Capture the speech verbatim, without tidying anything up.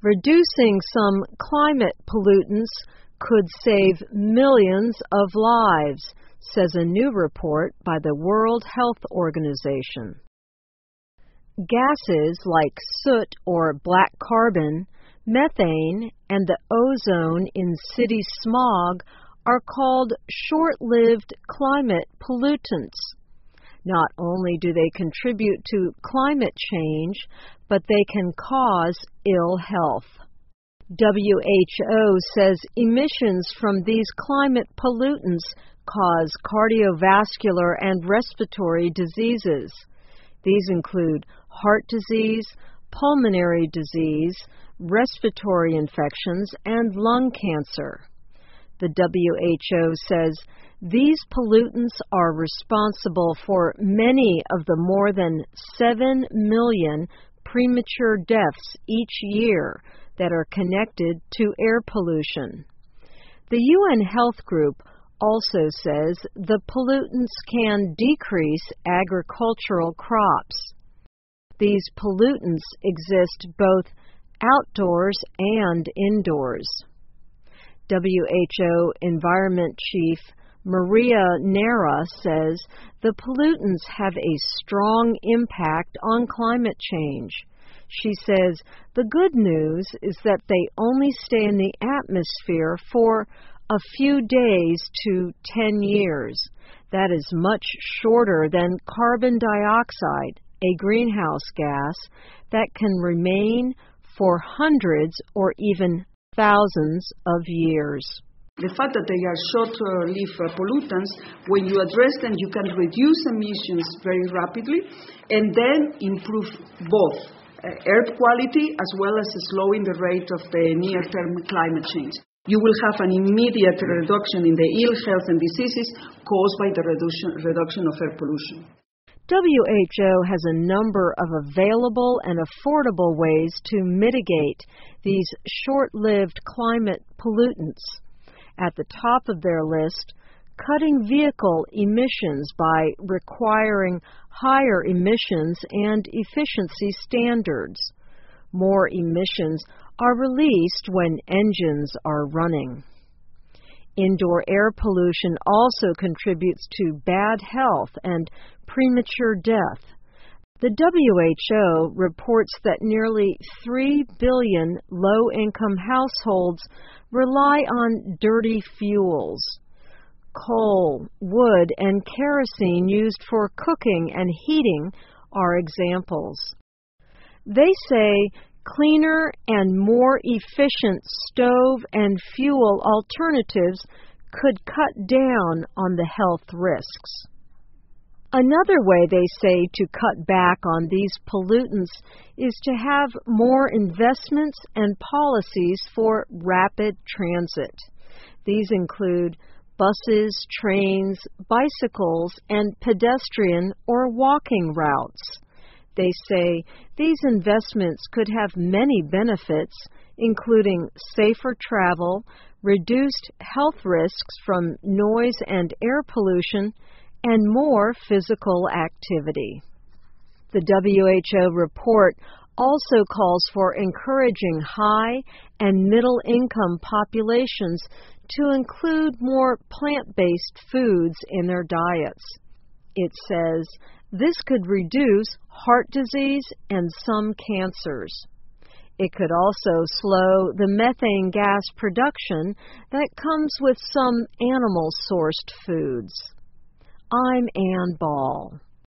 Reducing some climate pollutants could save millions of lives, says a new report by the World Health Organization. Gases like soot or black carbon, methane, and the ozone in city smog are called short-lived climate pollutants. Not only do they contribute to climate change, but they can cause ill health. W H O says emissions from these climate pollutants cause cardiovascular and respiratory diseases. These include heart disease, pulmonary disease, respiratory infections, and lung cancer. The W H O says these pollutants are responsible for many of the more than seven million premature deaths each year that are connected to air pollution. The U N Health Group also says the pollutants can decrease agricultural crops. These pollutants exist both outdoors and indoors. W H O Environment Chief Maria Neira says the pollutants have a strong impact on climate change. She says the good news is that they only stay in the atmosphere for a few days to ten years. That is much shorter than carbon dioxide, a greenhouse gas, that can remain for hundreds or even thousands of years. The fact that they are short-lived uh, pollutants, when you address them, you can reduce emissions very rapidly and then improve both uh, air quality as well as slowing the rate of the near-term climate change. You will have an immediate reduction in the ill health and diseases caused by the reduction, reduction of air pollution. W H O has a number of available and affordable ways to mitigate these short-lived climate pollutants. At the top of their list, cutting vehicle emissions by requiring higher emissions and efficiency standards. More emissions are released when engines are running. Indoor air pollution also contributes to bad health and premature death. The W H O reports that nearly three billion low-income households rely on dirty fuels. Coal, wood, and kerosene used for cooking and heating are examples. They say cleaner and more efficient stove and fuel alternatives could cut down on the health risks. Another way they say to cut back on these pollutants is to have more investments and policies for rapid transit. These include buses, trains, bicycles, and pedestrian or walking routes. They say these investments could have many benefits, including safer travel, reduced health risks from noise and air pollution, and more physical activity. The W H O report also calls for encouraging high and middle-income populations to include more plant-based foods in their diets. It says this could reduce heart disease and some cancers. It could also slow the methane gas production that comes with some animal-sourced foods. I'm Ann Ball.